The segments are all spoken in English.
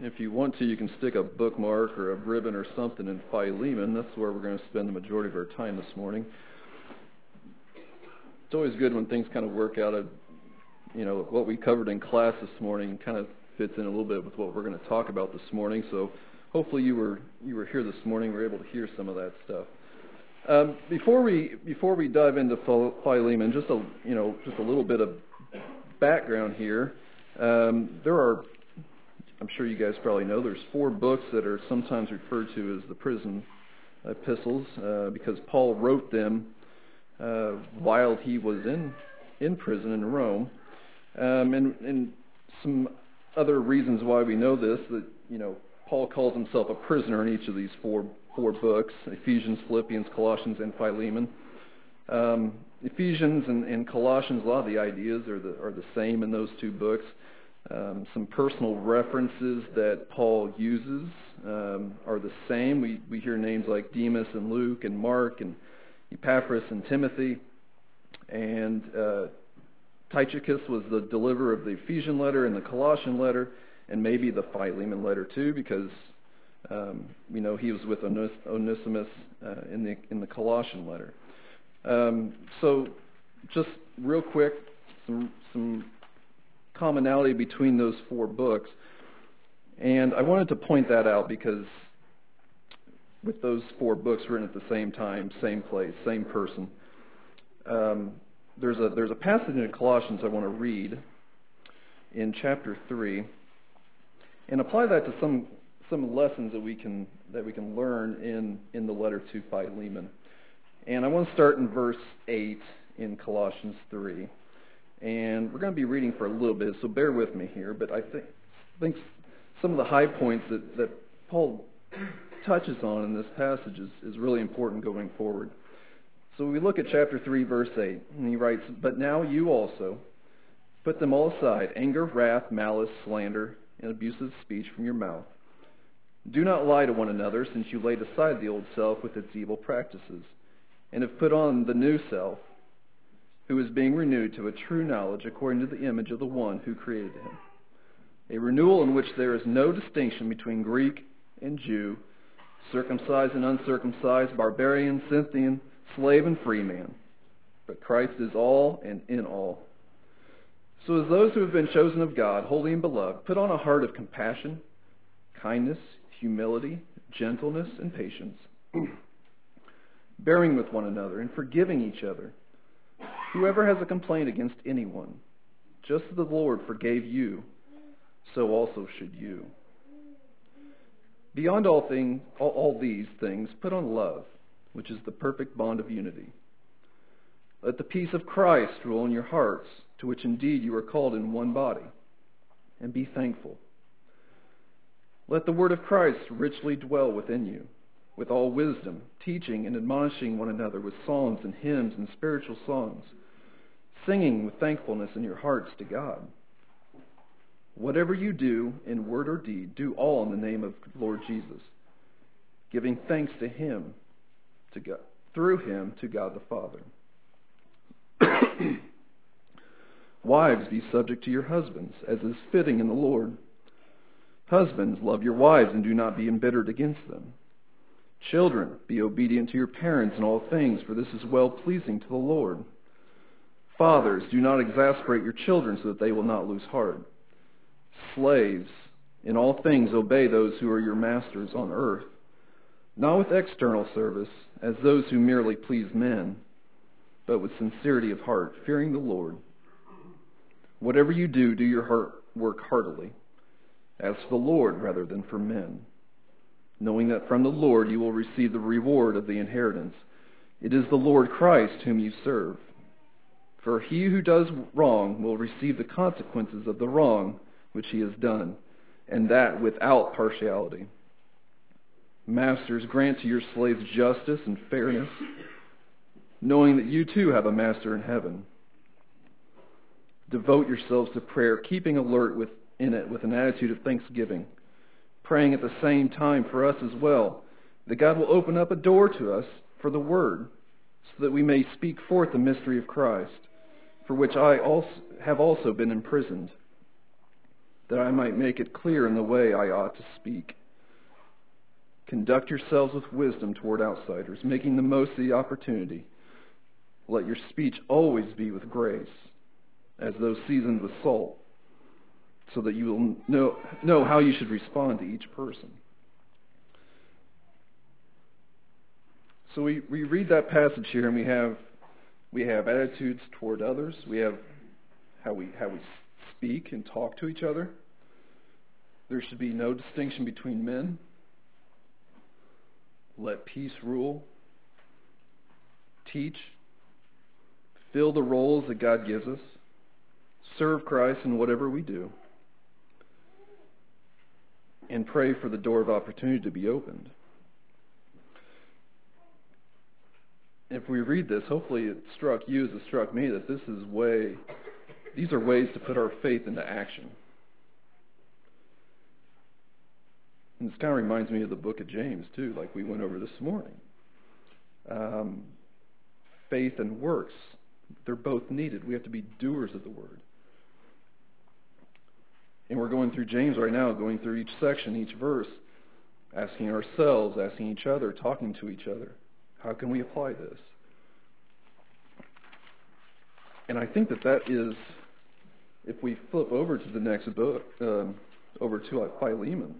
If you want to, you can stick a bookmark or a ribbon or something in Philemon. That's where we're going to spend the majority of our time this morning. It's always good when things kind of work out. What we covered in class this morning kind of fits in a little bit with what we're going to talk about this morning. So hopefully you were here this morning, were able to hear some of that stuff. Before we dive into Philemon, just a little bit of background here. There are, I'm sure you guys probably know, there's 4 books that are sometimes referred to as the prison epistles because Paul wrote them while he was in prison in Rome. And some other reasons why we know this, that Paul calls himself a prisoner in each of these four books: Ephesians, Philippians, Colossians, and Philemon. Ephesians and Colossians, a lot of the ideas are the same in those 2 books. Some personal references that Paul uses are the same. We hear names like Demas and Luke and Mark and Epaphras and Timothy. And Tychicus was the deliverer of the Ephesian letter and the Colossian letter, and maybe the Philemon letter too, because we know he was with Onesimus in the Colossian letter. So just real quick, some commonality between those 4 books. And I wanted to point that out because with those 4 books written at the same time, same place, same person, there's a passage in Colossians I want to read in chapter 3 and apply that to some lessons that we can learn in the letter to Philemon. And I want to start in verse 8 in Colossians 3. And we're going to be reading for a little bit, so bear with me here. But I think some of the high points that Paul touches on in this passage is really important going forward. So we look at chapter 3, verse 8, and he writes, "But now you also put them all aside, anger, wrath, malice, slander, and abusive speech from your mouth. Do not lie to one another, since you laid aside the old self with its evil practices, and have put on the new self, who is being renewed to a true knowledge according to the image of the one who created him. A renewal in which there is no distinction between Greek and Jew, circumcised and uncircumcised, barbarian, Scythian, slave and free man. But Christ is all and in all. So as those who have been chosen of God, holy and beloved, put on a heart of compassion, kindness, humility, gentleness, and patience, bearing with one another and forgiving each other. Whoever has a complaint against anyone, just as the Lord forgave you, so also should you. Beyond all these things, put on love, which is the perfect bond of unity. Let the peace of Christ rule in your hearts, to which indeed you are called in one body, and be thankful. Let the word of Christ richly dwell within you, with all wisdom, teaching and admonishing one another with psalms and hymns and spiritual songs, singing with thankfulness in your hearts to God. Whatever you do in word or deed, do all in the name of Lord Jesus, giving thanks to him, to God, through him to God the Father. Wives, be subject to your husbands, as is fitting in the Lord. Husbands, love your wives and do not be embittered against them. Children, be obedient to your parents in all things, for this is well-pleasing to the Lord. Fathers, do not exasperate your children so that they will not lose heart. Slaves, in all things obey those who are your masters on earth, not with external service, as those who merely please men, but with sincerity of heart, fearing the Lord. Whatever you do, do your work heartily, as for the Lord rather than for men, knowing that from the Lord you will receive the reward of the inheritance. It is the Lord Christ whom you serve. For he who does wrong will receive the consequences of the wrong which he has done, and that without partiality. Masters, grant to your slaves justice and fairness, knowing that you too have a master in heaven. Devote yourselves to prayer, keeping alert within it with an attitude of thanksgiving, praying at the same time for us as well, that God will open up a door to us for the word, so that we may speak forth the mystery of Christ, for which I have also been imprisoned, that I might make it clear in the way I ought to speak. Conduct yourselves with wisdom toward outsiders, making the most of the opportunity. Let your speech always be with grace, as though seasoned with salt, so that you will know how you should respond to each person. So we read that passage here, and we have attitudes toward others. We have how we speak and talk to each other. There should be no distinction between men. Let peace rule. Teach. Fill the roles that God gives us. Serve Christ in whatever we do. And pray for the door of opportunity to be opened. If we read this, hopefully it struck you as it struck me that these are ways to put our faith into action. And this kind of reminds me of the book of James, too, like we went over this morning. Faith and works, they're both needed. We have to be doers of the word. And we're going through James right now, going through each section, each verse, asking ourselves, asking each other, talking to each other, how can we apply this? And I think that is, if we flip over to the next book, over to Philemon,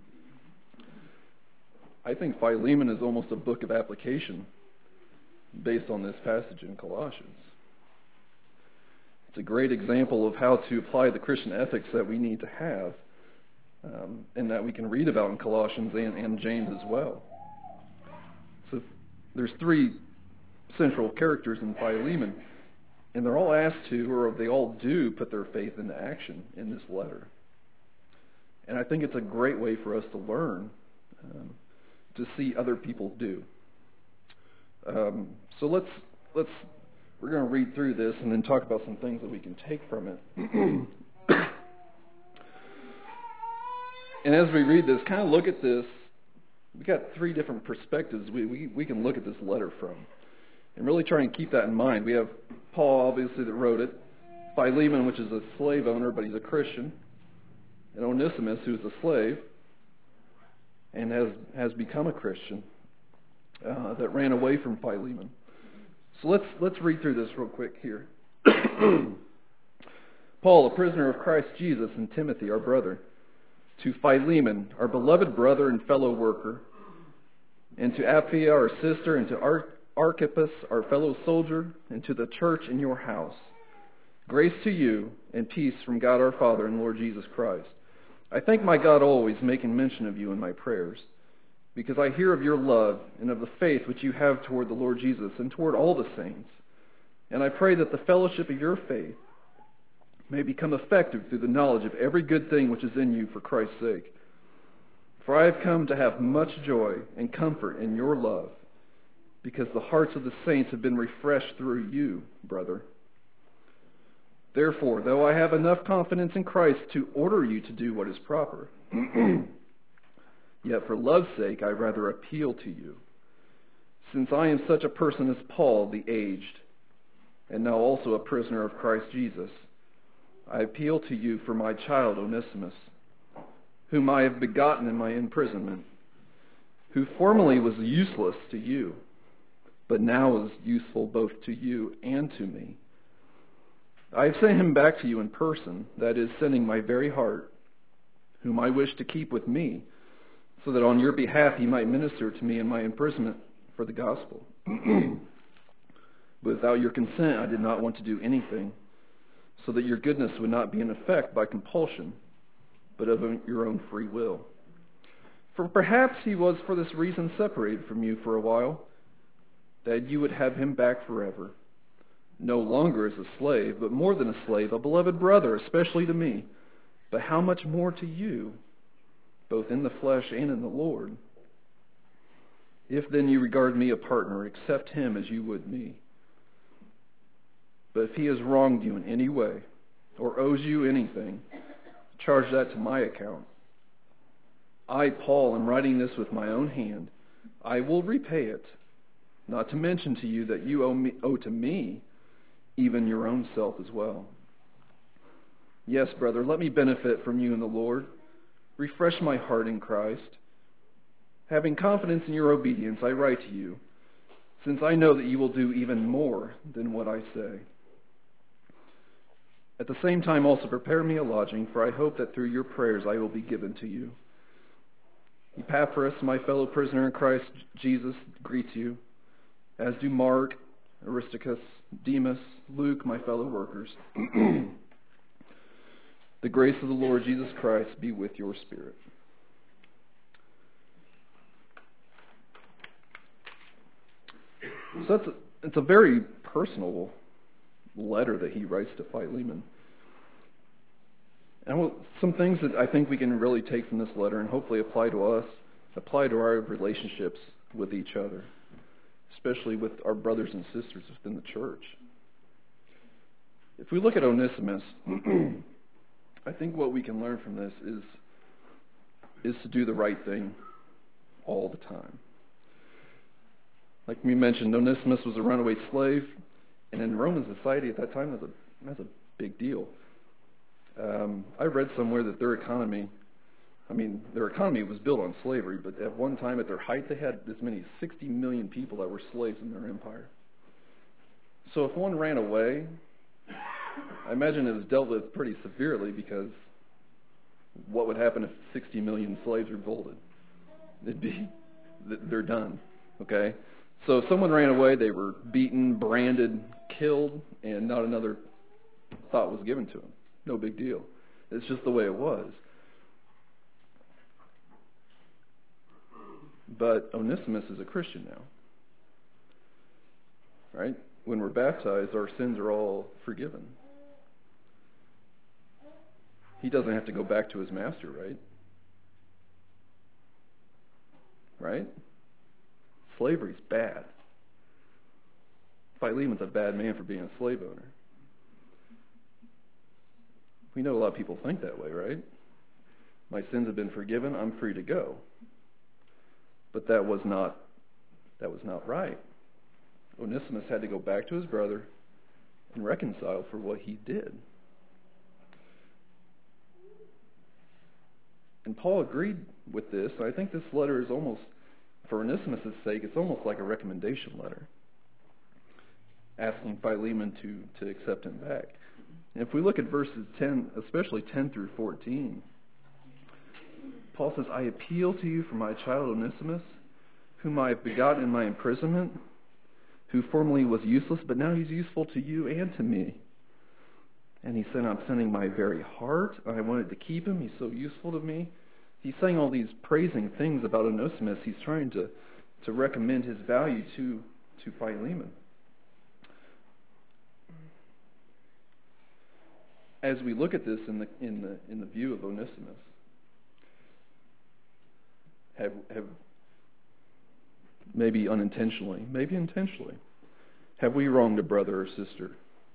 I think Philemon is almost a book of application based on this passage in Colossians. It's a great example of how to apply the Christian ethics that we need to have, and that we can read about in Colossians and James as well. So there's three central characters in Philemon, and they're all asked to, or they all do, put their faith into action in this letter. And I think it's a great way for us to learn to see other people do. So we're going to read through this and then talk about some things that we can take from it. And as we read this, kind of look at this, we got three different perspectives we can look at this letter from. And really try and keep that in mind. We have Paul, obviously, that wrote it. Philemon, which is a slave owner, but he's a Christian. And Onesimus, who's a slave and has become a Christian, that ran away from Philemon. So let's read through this real quick here. Paul, a prisoner of Christ Jesus, and Timothy, our brother, to Philemon, our beloved brother and fellow worker, and to Apphia, our sister, and to Archippus, our fellow soldier, and to the church in your house. Grace to you and peace from God our Father and Lord Jesus Christ. I thank my God always, making mention of you in my prayers, because I hear of your love and of the faith which you have toward the Lord Jesus and toward all the saints. And I pray that the fellowship of your faith may become effective through the knowledge of every good thing which is in you for Christ's sake. For I have come to have much joy and comfort in your love, because the hearts of the saints have been refreshed through you, brother. Therefore, though I have enough confidence in Christ to order you to do what is proper, yet for love's sake I rather appeal to you, since I am such a person as Paul the aged, and now also a prisoner of Christ Jesus. I appeal to you for my child Onesimus, whom I have begotten in my imprisonment, who formerly was useless to you, but now is useful both to you and to me. I have sent him back to you in person, that is, sending my very heart, whom I wish to keep with me, so that on your behalf he might minister to me in my imprisonment for the gospel. But without your consent I did not want to do anything, so that your goodness would not be in effect by compulsion, but of your own free will. For perhaps he was for this reason separated from you for a while, that you would have him back forever, no longer as a slave, but more than a slave, a beloved brother, especially to me, but how much more to you, both in the flesh and in the Lord. If then you regard me a partner, accept him as you would me. But if he has wronged you in any way, or owes you anything, charge that to my account. I, Paul, am writing this with my own hand. I will repay it, not to mention to you that you owe to me even your own self as well. Yes, brother, let me benefit from you in the Lord. Refresh my heart in Christ. Having confidence in your obedience, I write to you, since I know that you will do even more than what I say. At the same time also prepare me a lodging, for I hope that through your prayers I will be given to you. Epaphras, my fellow prisoner in Christ Jesus, greets you, as do Mark, Aristarchus, Demas, Luke, my fellow workers. The grace of the Lord Jesus Christ be with your spirit. So it's a very personal letter that he writes to Philemon. And some things that I think we can really take from this letter and hopefully apply to us, apply to our relationships with each other, especially with our brothers and sisters within the church. If we look at Onesimus, I think what we can learn from this is to do the right thing all the time. Like we mentioned, Onesimus was a runaway slave, and in Roman society at that time, that's a big deal. I read somewhere that their economy was built on slavery, but at one time, at their height, they had as many as 60 million people that were slaves in their empire. So if one ran away, I imagine it was dealt with pretty severely, because what would happen if 60 million slaves revolted? They're done, okay? So if someone ran away, they were beaten, branded, killed, and not another thought was given to them. No big deal. It's just the way it was. But Onesimus is a Christian now, right? When we're baptized, our sins are all forgiven. He doesn't have to go back to his master, right? Right? Slavery's bad. Philemon's a bad man for being a slave owner. We know a lot of people think that way, right? My sins have been forgiven, I'm free to go. But that was not right. Onesimus had to go back to his brother and reconcile for what he did. And Paul agreed with this. I think this letter is almost, for Onesimus' sake, it's almost like a recommendation letter, asking Philemon to accept him back. And if we look at verses 10, especially 10 through 14, Paul says, I appeal to you for my child Onesimus, whom I have begotten in my imprisonment, who formerly was useless, but now he's useful to you and to me. And he said, I'm sending my very heart. I wanted to keep him. He's so useful to me. He's saying all these praising things about Onesimus. He's trying to recommend his value to Philemon. As we look at this in the view of Onesimus, have maybe unintentionally, maybe intentionally, have we wronged a brother or sister?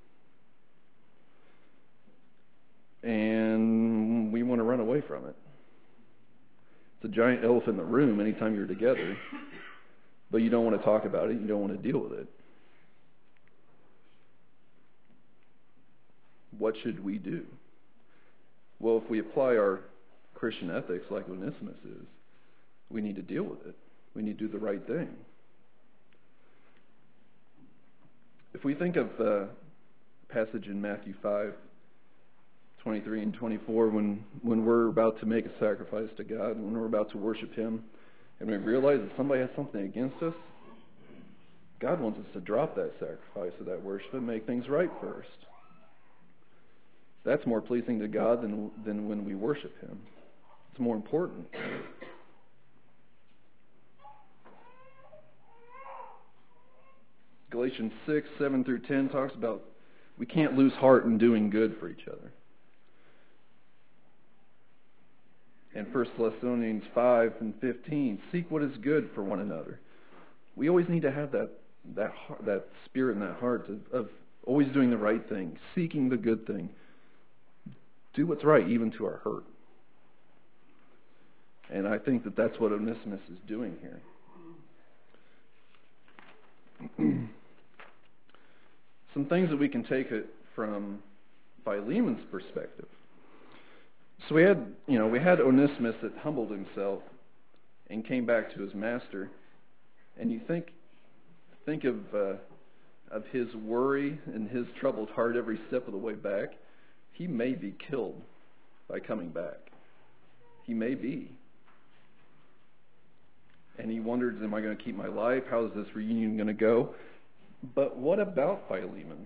And we want to run away from it. It's a giant elephant in the room anytime you're together, but you don't want to talk about it, you don't want to deal with it. What should we do? Well, if we apply our Christian ethics like Onesimus is, we need to deal with it. We need to do the right thing. If we think of the passage in Matthew 5:23 and 24, when we're about to make a sacrifice to God, when we're about to worship Him, and we realize that somebody has something against us, God wants us to drop that sacrifice of that worship and make things right first. That's more pleasing to God than when we worship Him. It's more important. Galatians 6:7 through 10 talks about we can't lose heart in doing good for each other. And 1 Thessalonians 5:15, seek what is good for one another. We always need to have that spirit and that heart of always doing the right thing, seeking the good thing. Do what's right, even to our hurt. And I think that that's what Onesimus is doing here. Some things that we can take it from Philemon's perspective. So we had Onesimus that humbled himself and came back to his master. And you think of his worry and his troubled heart every step of the way back. He may be killed by coming back. He may be. And he wonders, am I going to keep my life? How is this reunion going to go? But what about Philemon?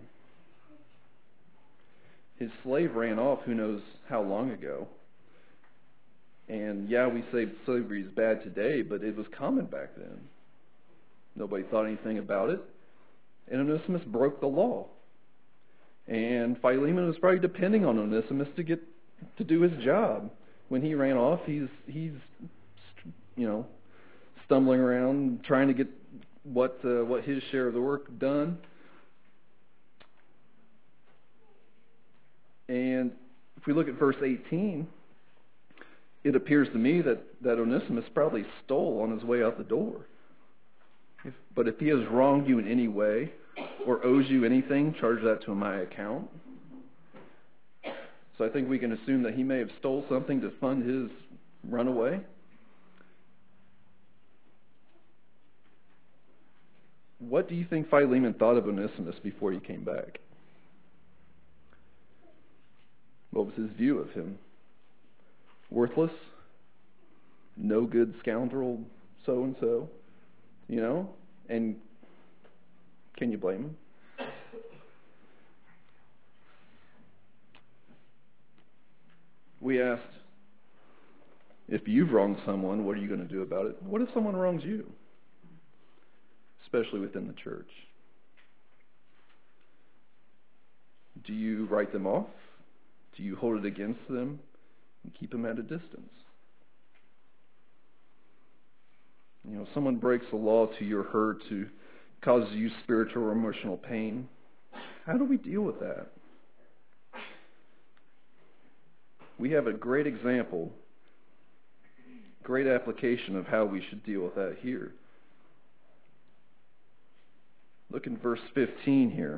His slave ran off who knows how long ago. And yeah, we say slavery is bad today, but it was common back then. Nobody thought anything about it. And Onesimus broke the law. And Philemon was probably depending on Onesimus to do his job. When he ran off, he's stumbling around trying to get what his share of the work done. And if we look at verse 18, it appears to me that Onesimus probably stole on his way out the door. But if he has wronged you in any way or owes you anything, charge that to my account. So I think we can assume that he may have stole something to fund his runaway. What do you think Philemon thought of Onesimus before he came back? What was his view of him? Worthless? No good scoundrel so-and-so? And can you blame him? We asked, if you've wronged someone, what are you going to do about it? What if someone wrongs you? Especially within the church. Do you write them off? Do you hold it against them and keep them at a distance? Someone breaks the law to your hurt, to causes you spiritual or emotional pain. How do we deal with that? We have a great example, great application of how we should deal with that here. Look in verse 15 here.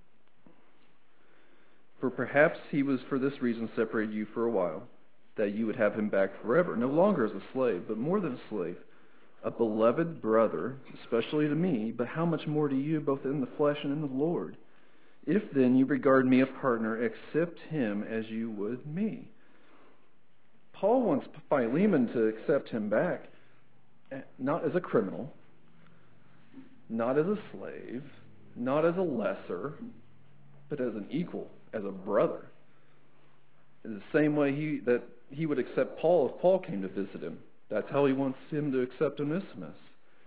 For perhaps he was for this reason separated you for a while, that you would have him back forever, no longer as a slave, but more than a slave, a beloved brother, especially to me, but how much more to you, both in the flesh and in the Lord? If then you regard me a partner, accept him as you would me. Paul wants Philemon to accept him back, not as a criminal, not as a slave, not as a lesser, but as an equal, as a brother. In the same way that he would accept Paul if Paul came to visit him. That's how he wants him to accept Onesimus.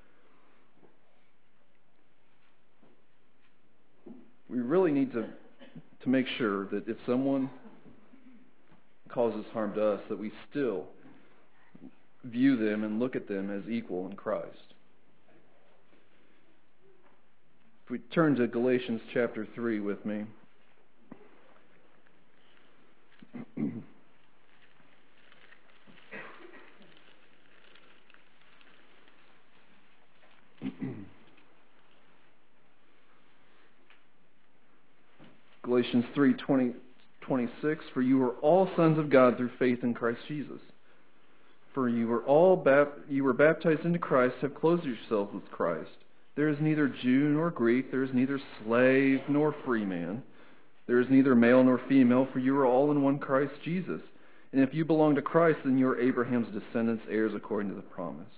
We really need to make sure that if someone causes harm to us, that we still view them and look at them as equal in Christ. If we turn to Galatians chapter 3 with me. Galatians 3:26, for you are all sons of God through faith in Christ Jesus. For you were baptized into Christ, have clothed yourselves with Christ. There is neither Jew nor Greek, there is neither slave nor free man. There is neither male nor female, for you are all in one Christ Jesus. And if you belong to Christ, then you are Abraham's descendants, heirs according to the promise.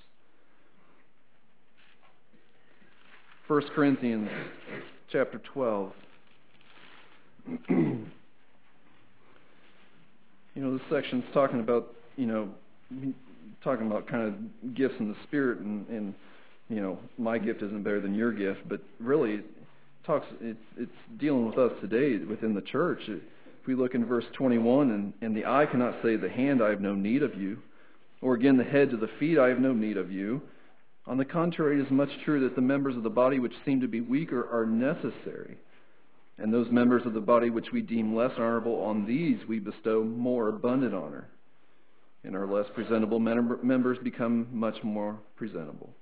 1 Corinthians chapter 12. This section's talking about kind of gifts in the Spirit, and my gift isn't better than your gift, but really it's dealing with us today within the church. If we look in verse 21, and the eye cannot say to the hand, I have no need of you, or again the head to the feet, I have no need of you. On the contrary, it is much true that the members of the body which seem to be weaker are necessary. And those members of the body which we deem less honorable, on these we bestow more abundant honor. And our less presentable members become much more presentable.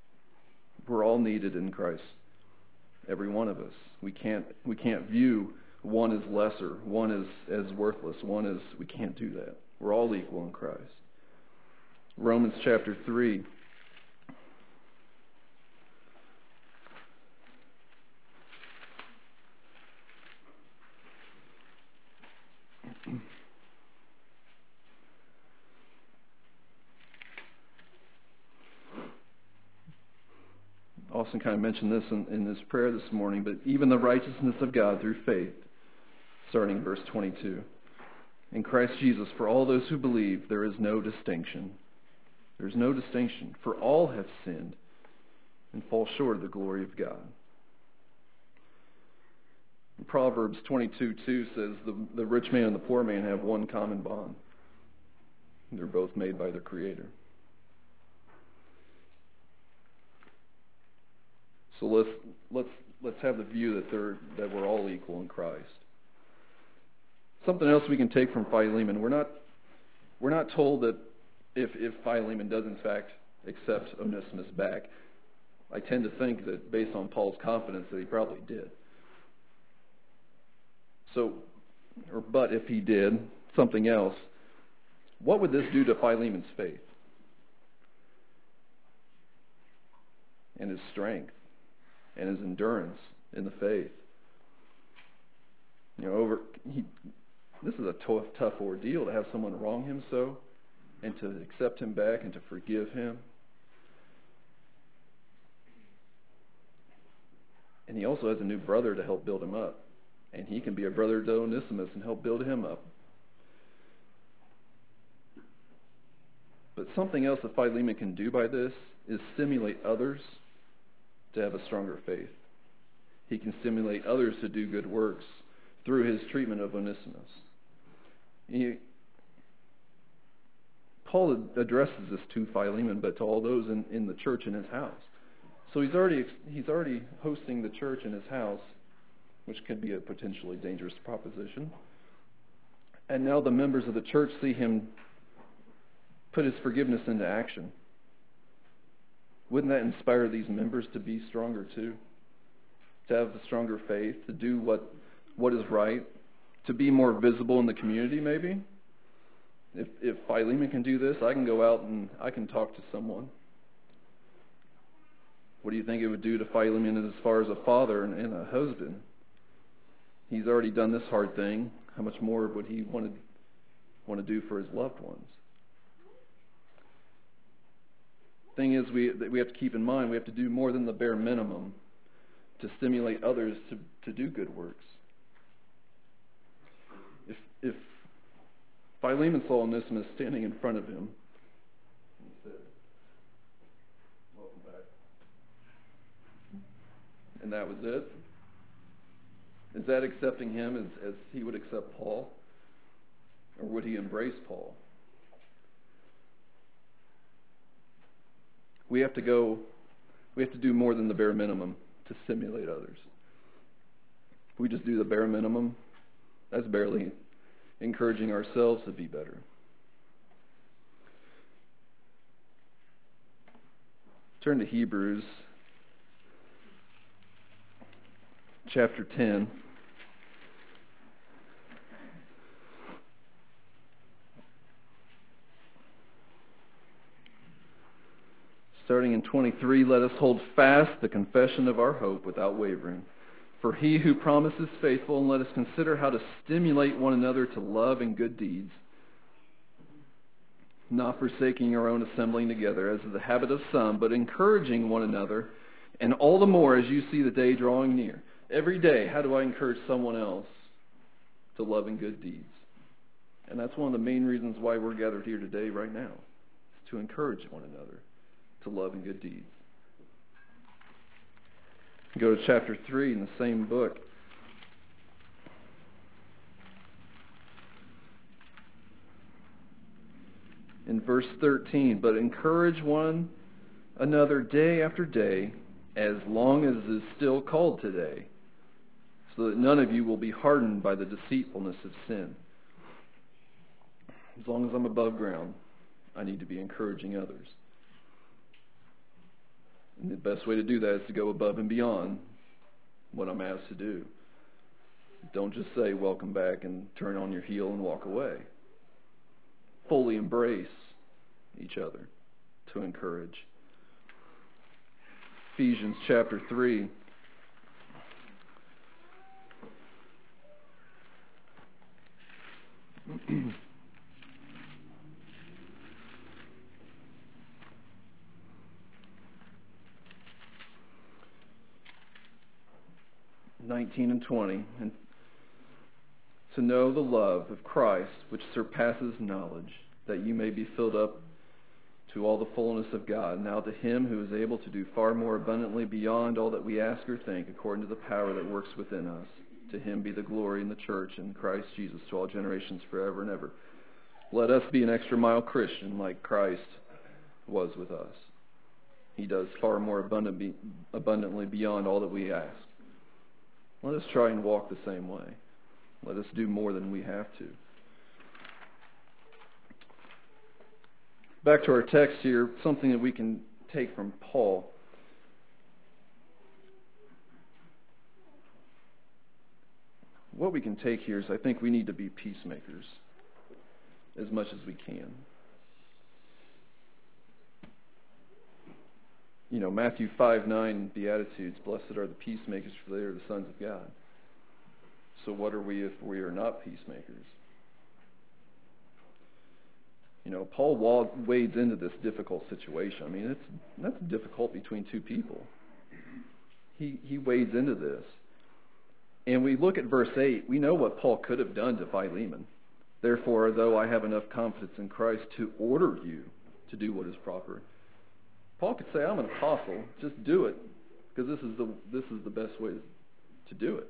We're all needed in Christ, every one of us. We can't view one is lesser, one is as worthless, one is, we can't do that. We're all equal in Christ. Romans chapter 3. Austin kind of mentioned this in his prayer this morning, but even the righteousness of God through faith, starting verse 22. In Christ Jesus, for all those who believe, there is no distinction. There is no distinction, for all have sinned and fall short of the glory of God. Proverbs 22:2 says, the rich man and the poor man have one common bond. They're both made by their Creator. So let's have the view that we're all equal in Christ. Something else we can take from Philemon: we're not told that if Philemon does in fact accept Onesimus back. I tend to think that based on Paul's confidence that he probably did. But if he did, something else, what would this do to Philemon's faith and his strength and his endurance in the faith? This is a tough ordeal to have someone wrong him so, and to accept him back and to forgive him. And he also has a new brother to help build him up. And he can be a brother to Onesimus and help build him up. But something else that Philemon can do by this is stimulate others to have a stronger faith. He can stimulate others to do good works through his treatment of Onesimus. Paul addresses this to Philemon, but to all those in the church in his house. So he's already hosting the church in his house, which could be a potentially dangerous proposition. And now the members of the church see him put his forgiveness into action. Wouldn't that inspire these members to be stronger too? To have a stronger faith, to do what is right, to be more visible in the community maybe? If Philemon can do this, I can go out and I can talk to someone. What do you think it would do to Philemon as far as a father and a husband? He's already done this hard thing. How much more would he want to do for his loved ones? Thing is, we have to keep in mind, we have to do more than the bare minimum to stimulate others to do good works. If Philemon saw Onesimus standing in front of him, he said, "Welcome back," and that was it. Is that accepting him as he would accept Paul? Or would he embrace Paul? We have to do more than the bare minimum to stimulate others. If we just do the bare minimum, that's barely encouraging ourselves to be better. Turn to Hebrews chapter 10. Starting in 23, let us hold fast the confession of our hope without wavering. For he who promises is faithful, and let us consider how to stimulate one another to love and good deeds, not forsaking our own assembling together, as is the habit of some, but encouraging one another, and all the more as you see the day drawing near. Every day, how do I encourage someone else to love and good deeds? And that's one of the main reasons why we're gathered here today right now, is to encourage one another to love and good deeds. Go to chapter 3 in the same book. In verse 13, but encourage one another day after day, as long as it is still called today, so that none of you will be hardened by the deceitfulness of sin. As long as I'm above ground, I need to be encouraging others. And the best way to do that is to go above and beyond what I'm asked to do. Don't just say welcome back and turn on your heel and walk away. Fully embrace each other to encourage. Ephesians chapter 3. (19 and 20), and to know the love of Christ, which surpasses knowledge, that you may be filled up to all the fullness of God. Now to him who is able to do far more abundantly beyond all that we ask or think, according to the power that works within us, to him be the glory in the church and Christ Jesus to all generations forever and ever. Let us be an extra mile Christian like Christ was with us. He does far more abundantly beyond all that we ask. Let us try and walk the same way. Let us do more than we have to. Back to our text here, something that we can take from Paul. What we can take here is I think we need to be peacemakers as much as we can. You know, Matthew 5:9, Beatitudes, blessed are the peacemakers, for they are the sons of God. So what are we if we are not peacemakers? You know, Paul wades into this difficult situation. I mean, that's difficult between two people. He wades into this. And we look at verse 8, we know what Paul could have done to Philemon. Therefore, though I have enough confidence in Christ to order you to do what is proper. Paul could say, I'm an apostle, just do it, because this is the best way to do it.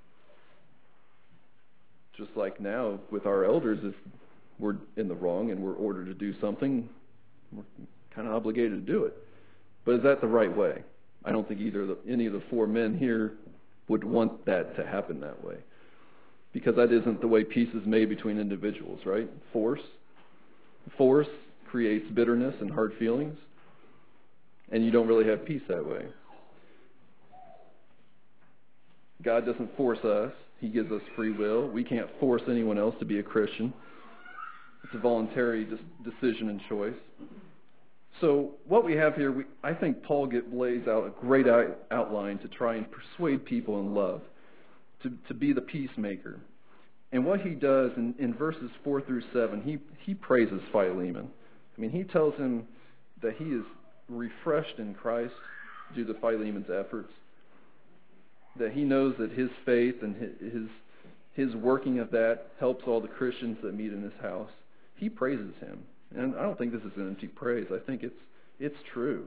Just like now with our elders, if we're in the wrong and we're ordered to do something, we're kind of obligated to do it. But is that the right way? I don't think any of the four men here would want that to happen that way. Because that isn't the way peace is made between individuals, right? Force creates bitterness and hard feelings. And you don't really have peace that way. God doesn't force us. He gives us free will. We can't force anyone else to be a Christian. It's a voluntary decision and choice. So what we have here, I think Paul lays out a great outline to try and persuade people in love, to be the peacemaker. And what he does in verses 4 through 7, he praises Philemon. I mean, he tells him that he is refreshed in Christ due to Philemon's efforts, that he knows that his faith and his working of that helps all the Christians that meet in his house. He praises him. And I don't think this is an empty praise. I think it's true.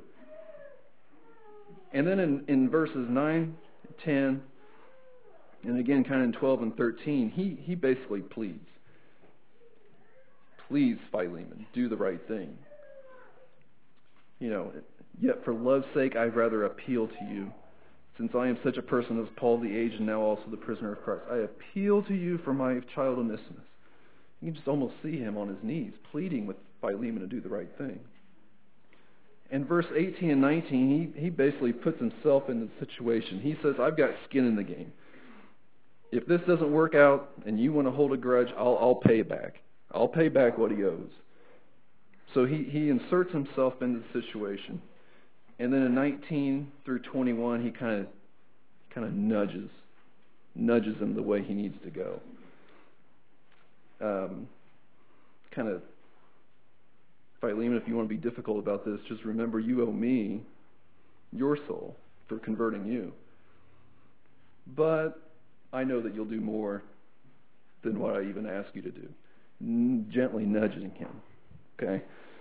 And then in verses 9, 10, and again kind of in 12 and 13, he basically pleads. Please, Philemon, do the right thing. You know, yet for love's sake I'd rather appeal to you, since I am such a person as Paul the aged and now also the prisoner of Christ. I appeal to you for my child Onesimus. You can just almost see him on his knees, pleading with Philemon to do the right thing. In verse 18 and 19, he basically puts himself in the situation. He says, I've got skin in the game. If this doesn't work out and you want to hold a grudge, I'll pay back. I'll pay back what he owes. So he inserts himself into the situation. And then in 19 through 21, he kind of nudges him the way he needs to go. Philemon, if you want to be difficult about this, just remember you owe me your soul for converting you. But I know that you'll do more than what I even ask you to do. Gently nudging him. Okay?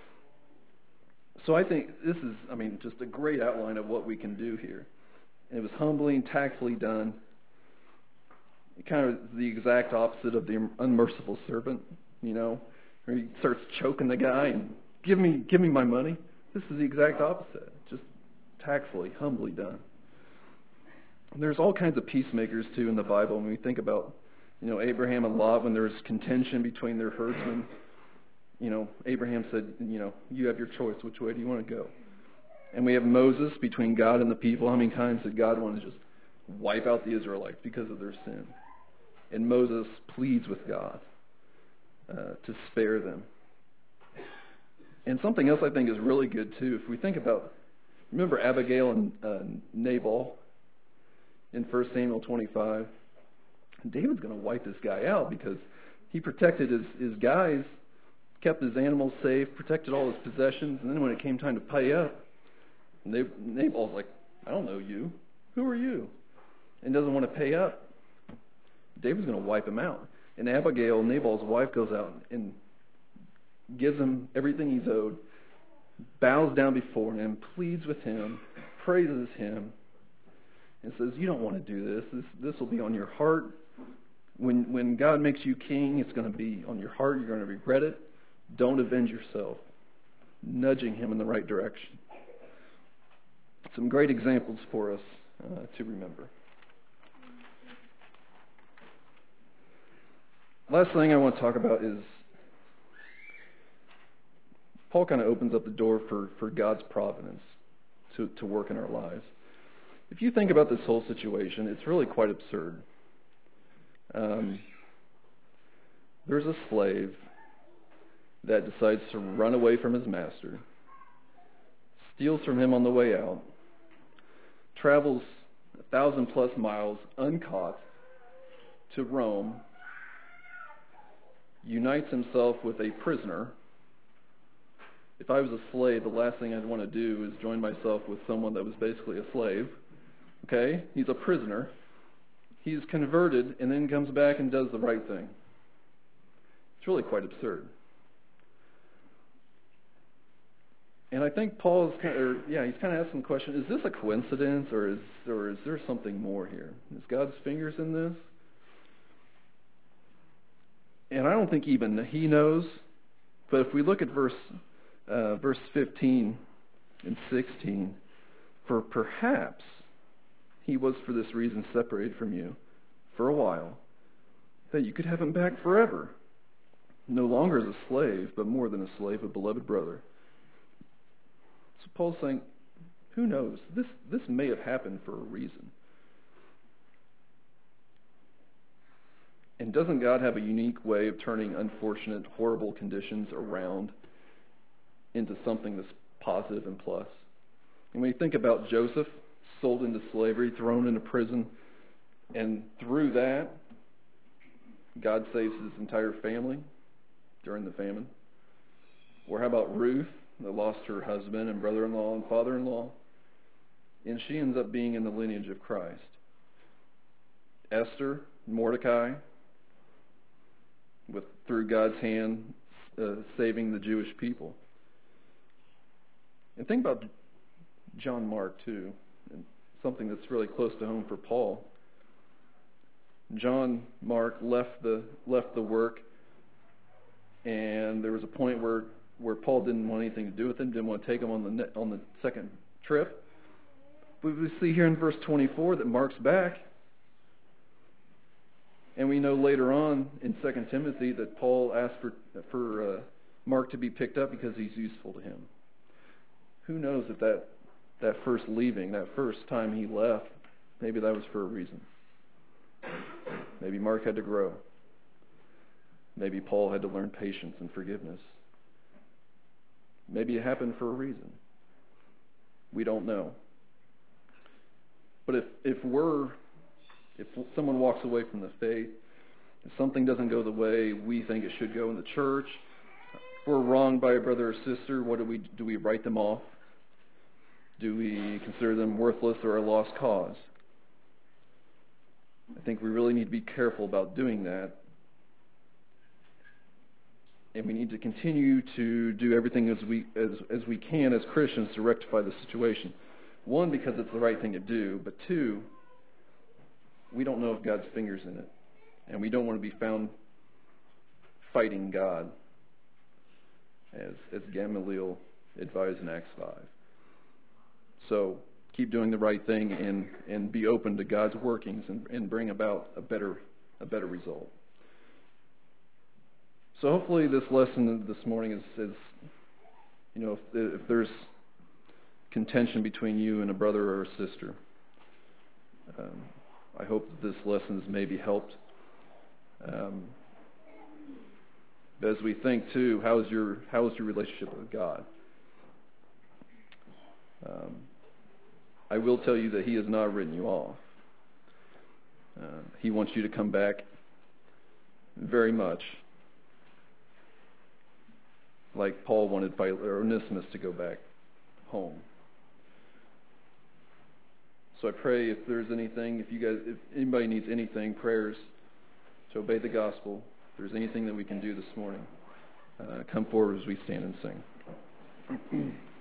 So I think this is, just a great outline of what we can do here. And it was humbly and tactfully done. Kind of the exact opposite of the unmerciful servant, where he starts choking the guy and give me my money. This is the exact opposite. Just tactfully, humbly done. And there's all kinds of peacemakers too in the Bible. When we think about, Abraham and Lot, when there was contention between their herdsmen, Abraham said, you have your choice. Which way do you want to go? And we have Moses between God and the people. How many times did God want to just wipe out the Israelites because of their sin? And Moses pleads with God to spare them. And something else I think is really good too. If we think about, remember Abigail and Nabal in 1 Samuel 25? David's going to wipe this guy out because he protected his guys, kept his animals safe, protected all his possessions, and then when it came time to pay up, Nabal's like, I don't know you. Who are you? And doesn't want to pay up. David's going to wipe him out. And Abigail, Nabal's wife, goes out and gives him everything he's owed, bows down before him, pleads with him, praises him, and says, you don't want to do this. This will be on your heart. When God makes you king, it's going to be on your heart. You're going to regret it. Don't avenge yourself. Nudging him in the right direction. Some great examples for us to remember. Last thing I want to talk about is Paul kind of opens up the door for God's providence to work in our lives. If you think about this whole situation, it's really quite absurd. There's a slave that decides to run away from his master, steals from him on the way out, travels 1,000+ miles uncaught to Rome, unites himself with a prisoner. If I was a slave, the last thing I'd want to do is join myself with someone that was basically a slave. Okay? He's a prisoner. He's converted and then comes back and does the right thing. It's really quite absurd. And I think Paul's he's kind of asking the question, is this a coincidence or is there something more here? Is God's fingers in this? And I don't think even he knows. But if we look at verse 15 and 16, for perhaps he was for this reason separated from you for a while, that you could have him back forever, no longer as a slave, but more than a slave, a beloved brother. So Paul's saying, who knows? This may have happened for a reason. And doesn't God have a unique way of turning unfortunate, horrible conditions around into something that's positive and plus? And when you think about Joseph, sold into slavery, thrown into prison, and through that, God saves his entire family during the famine. Or how about Ruth, that lost her husband and brother-in-law and father-in-law, and she ends up being in the lineage of Christ. Esther, Mordecai, through God's hand, saving the Jewish people. And think about John Mark, too, and something that's really close to home for Paul. John Mark left the work, and there was a point where Paul didn't want anything to do with him, didn't want to take him on the second trip. But we see here in verse 24 that Mark's back. And we know later on in 2 Timothy that Paul asked for Mark to be picked up because he's useful to him. Who knows if that first leaving, that first time he left, maybe that was for a reason. Maybe Mark had to grow. Maybe Paul had to learn patience and forgiveness. Maybe it happened for a reason. We don't know. But if someone walks away from the faith, if something doesn't go the way we think it should go in the church, if we're wronged by a brother or sister, what do we write them off? Do we consider them worthless or a lost cause? I think we really need to be careful about doing that. And we need to continue to do everything as we can as Christians to rectify the situation. One, because it's the right thing to do, but two, we don't know if God's finger's in it. And we don't want to be found fighting God, as Gamaliel advised in Acts 5. So keep doing the right thing and be open to God's workings and bring about a better result. So hopefully this lesson this morning is if there's contention between you and a brother or a sister, I hope that this lesson has maybe helped But as we think too, how's your relationship with God? I will tell you that He has not written you off. He wants you to come back very much, like Paul wanted Onesimus to go back home. So I pray if there's anything, if anybody needs anything, prayers to obey the gospel, if there's anything that we can do this morning, come forward as we stand and sing.